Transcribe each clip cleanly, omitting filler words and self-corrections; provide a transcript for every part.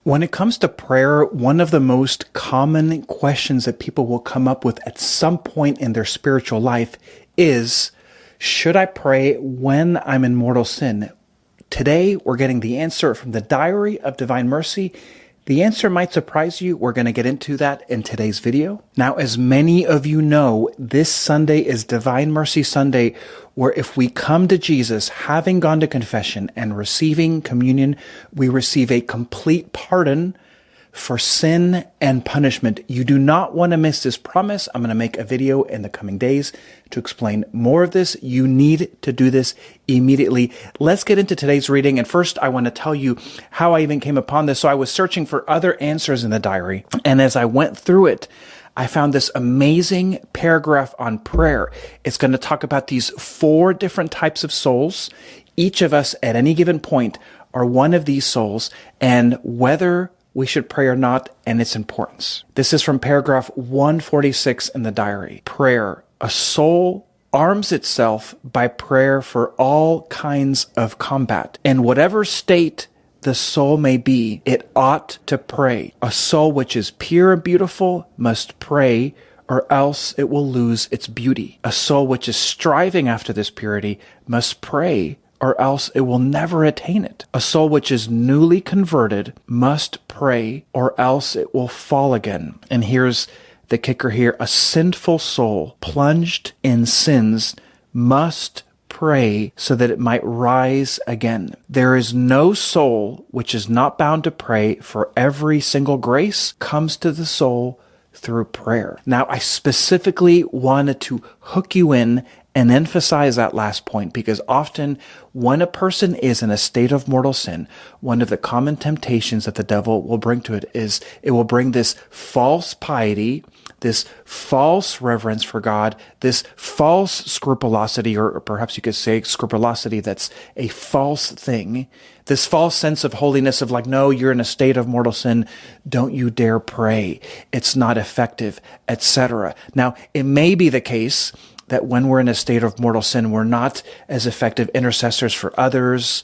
When it comes to prayer, one of the most common questions that people will come up with at some point in their spiritual life is, should I pray when I'm in mortal sin? Today, we're getting the answer from the Diary of Divine Mercy. The answer might surprise you. We're going to get into that in today's video. Now, as many of you know, this Sunday is Divine Mercy Sunday, where if we come to Jesus, having gone to confession and receiving communion, we receive a complete pardon for sin and punishment. You do not want to miss this promise. I'm going to make a video in the coming days to explain more of this. You need to do this immediately. Let's get into today's reading. And first, I want to tell you how I even came upon this. So I was searching for other answers in the diary. And as I went through it, I found this amazing paragraph on prayer. It's going to talk about these 4 different types of souls. Each of us at any given point are one of these souls, and whether we should pray or not, and its importance. This is from paragraph 146 in the diary. Prayer. A soul arms itself by prayer for all kinds of combat. In whatever state the soul may be, it ought to pray. A soul which is pure and beautiful must pray, or else it will lose its beauty. A soul which is striving after this purity must pray, or else it will never attain it. A soul which is newly converted must pray, or else it will fall again. And here's the kicker here. A sinful soul plunged in sins must pray so that it might rise again. There is no soul which is not bound to pray, for every single grace comes to the soul through prayer. Now, I specifically wanted to hook you in and emphasize that last point, because often when a person is in a state of mortal sin, one of the common temptations that the devil will bring to it is it will bring this false piety, this false reverence for God, this false scrupulosity, or perhaps you could say scrupulosity that's a false thing, this false sense of holiness of like, no, you're in a state of mortal sin, don't you dare pray, it's not effective, etc. Now, it may be the case that when we're in a state of mortal sin, we're not as effective intercessors for others,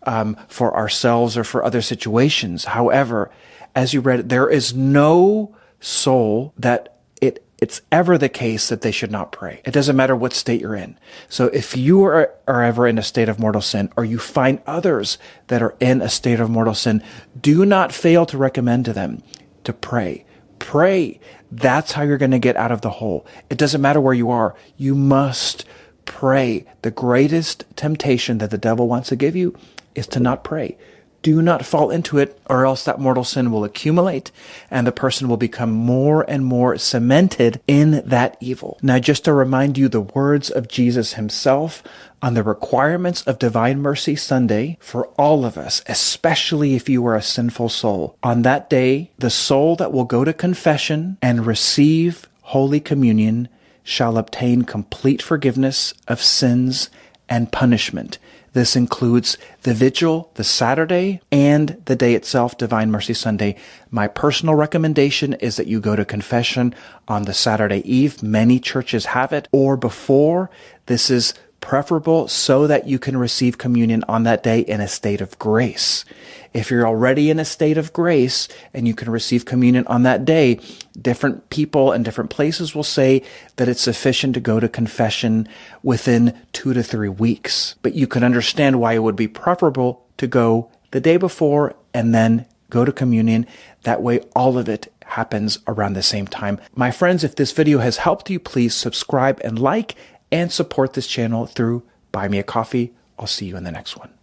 for ourselves, or for other situations. However, as you read, there is no soul that it's ever the case that they should not pray. It doesn't matter what state you're in. So if you are ever in a state of mortal sin, or you find others that are in a state of mortal sin, do not fail to recommend to them to pray. Pray. That's how you're going to get out of the hole. It doesn't matter where you are. You must pray. The greatest temptation that the devil wants to give you is to not pray. Do not fall into it, or else that mortal sin will accumulate and the person will become more and more cemented in that evil. Now, just to remind you the words of Jesus himself on the requirements of Divine Mercy Sunday for all of us, especially if you are a sinful soul. On that day, the soul that will go to confession and receive Holy Communion shall obtain complete forgiveness of sins and punishment. This includes the vigil, the Saturday, and the day itself, Divine Mercy Sunday. My personal recommendation is that you go to confession on the Saturday eve. Many churches have it, or before. This is preferable so that you can receive communion on that day in a state of grace. If you're already in a state of grace and you can receive communion on that day, different people and different places will say that it's sufficient to go to confession within 2 to 3 weeks. But you can understand why it would be preferable to go the day before and then go to communion. That way, all of it happens around the same time. My friends, if this video has helped you, please subscribe and like and support this channel through Buy Me a Coffee. I'll see you in the next one.